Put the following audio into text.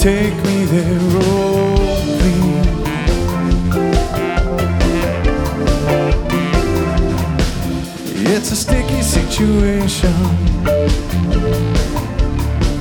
take me there, oh please. It's a sticky situation.